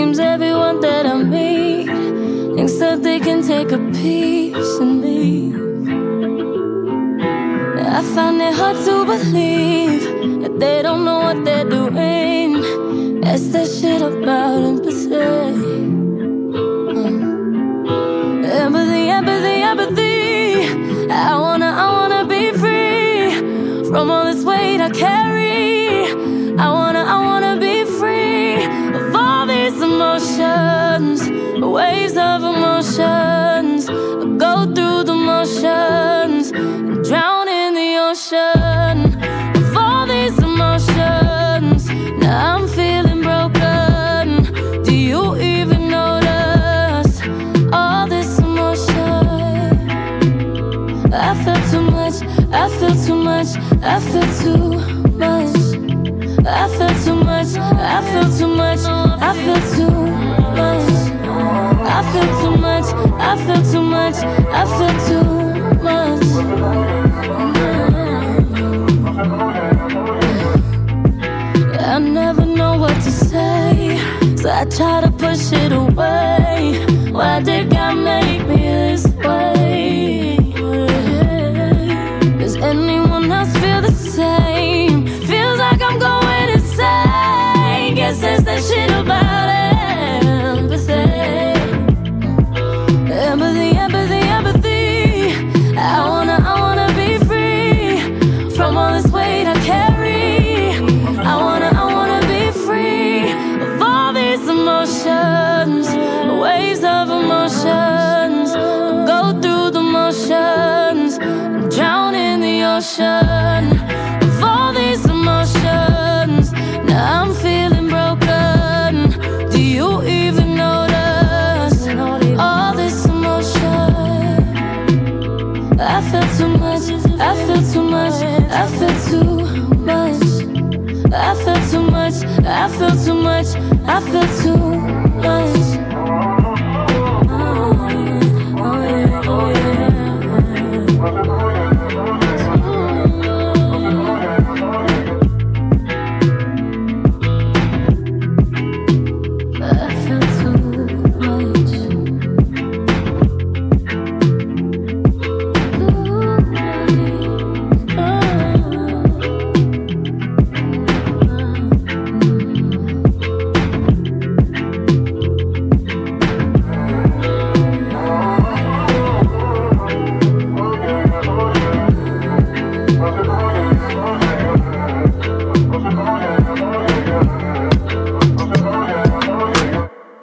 seems everyone that I meet thinks that they can take a piece of me. I find it hard to believe that they don't know what they're doing. That's that shit about empathy. Empathy, empathy, empathy. I wanna be free from all this weight I carry. I wanna be free of all these emotions, waves of emotions. I go through the motions, drown in the ocean of all these emotions. Now I'm feeling broken. Do you even notice all this emotion? I feel too much, I feel too much, I feel too much. I feel too much, I feel too much, I feel too much. I feel too much, I feel too much, I feel too much. I never know what to say, so I try to push it away. Why did God make me this way? Does anyone else feel the same? Feels like I'm going insane. Guess that's that shit about empathy. Empathy, empathy, empathy. I wanna be free from all this weight I carry. I wanna be free of all these emotions, waves of emotions. Go through the motions, drown in the ocean of all these emotions. Now I'm feeling broken. Do you even notice all this emotion? I feel too much, I feel too much, I feel too much. I feel too much, I feel too much, I feel too